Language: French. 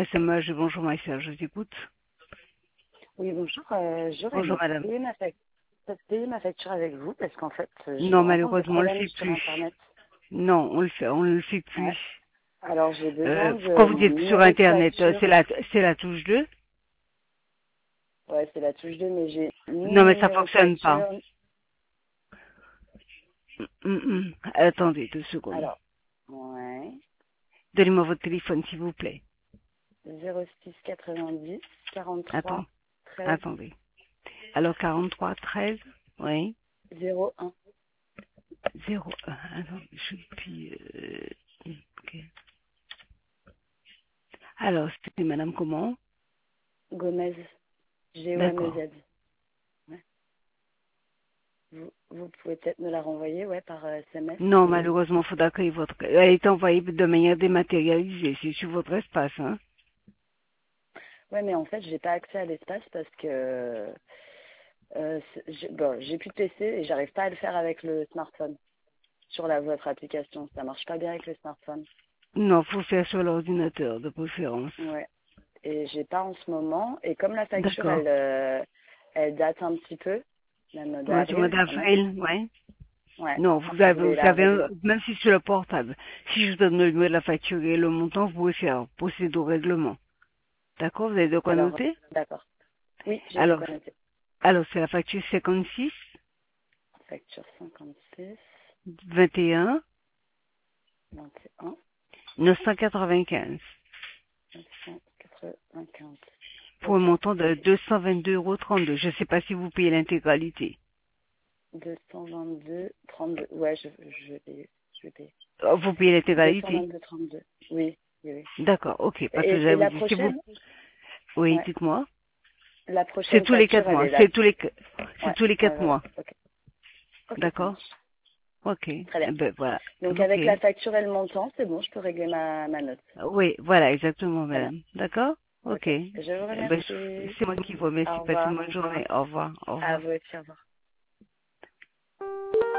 SMH, bonjour ma chère, je t'écoute. Oui, bonjour. J'aurais Bonjour aimé madame. payer ma facture avec vous parce qu'en fait, je Non, rencontre des malheureusement, on le problèmes fait sur plus. Internet. Non, on le fait plus. Ouais. Alors, j'ai besoin Quand de vous mon êtes sur numéro de Internet, facture. c'est la touche 2. Ouais, c'est la touche 2, mais j'ai ni Non, mon mais ça numéro de fonctionne pas. facture. Attendez 2 secondes. Alors, ouais. Donnez-moi votre téléphone, s'il vous plaît. 06 90 Attends, 43 13 attendez. Alors, 43 13, oui, 01. 01. Attendez, je puis... ok. Alors, c'était madame comment? Gomez. D'accord. G-O-M-E-Z. Ouais. Vous pouvez peut-être me la renvoyer, ouais, par SMS Non, ou... malheureusement, faudra que votre... Elle est envoyée de manière dématérialisée. C'est sur votre espace, hein. Ouais, mais en fait, j'ai pas accès à l'espace parce que bon, j'ai plus de PC et j'arrive pas à le faire avec le smartphone sur votre application. Ça marche pas bien avec le smartphone. Non, faut faire sur l'ordinateur, de préférence. Ouais. Et j'ai pas en ce moment. Et comme la facture, D'accord. elle date un petit peu, même Ouais, du mois d'avril quand même. d'avril, ouais. Ouais. Non, Je voulais la régler. même si c'est le portable, si je vous donne le numéro de la facture et le montant, vous pouvez faire procéder au règlement. D'accord, vous avez de quoi Alors, noter? d'accord. Oui, j'ai de Alors, quoi noter. c'est la facture 56, Facture 56, 21, 21, 995, 995. pour un Ok. montant de 222,32 €. Je ne sais pas si vous payez l'intégralité. 222, 32. Ouais, je vais payer. Je vais payer. Vous payez l'intégralité? 222, 32. Oui, oui, oui. D'accord, ok. Parce que Et j'allais vous la dire, si vous... prochaine, Oui, ouais, dites-moi. la C'est prochaine tous les facture, 4 elle mois. est là. C'est Ouais, tous les ouais, 4 voilà. mois. Ok, ok, ça D'accord? marche. Ok. Très bien. Eh ben, voilà. Donc Ok. avec la facture et le montant, c'est bon, je peux régler ma note. Oui, voilà, exactement, Très bien. madame. D'accord? Ok. Ok. Je vous Eh ben, remercie. c'est moi qui vous remercie. Au Passez une revoir. bonne journée. Au revoir. Au À revoir. vous aussi, au revoir.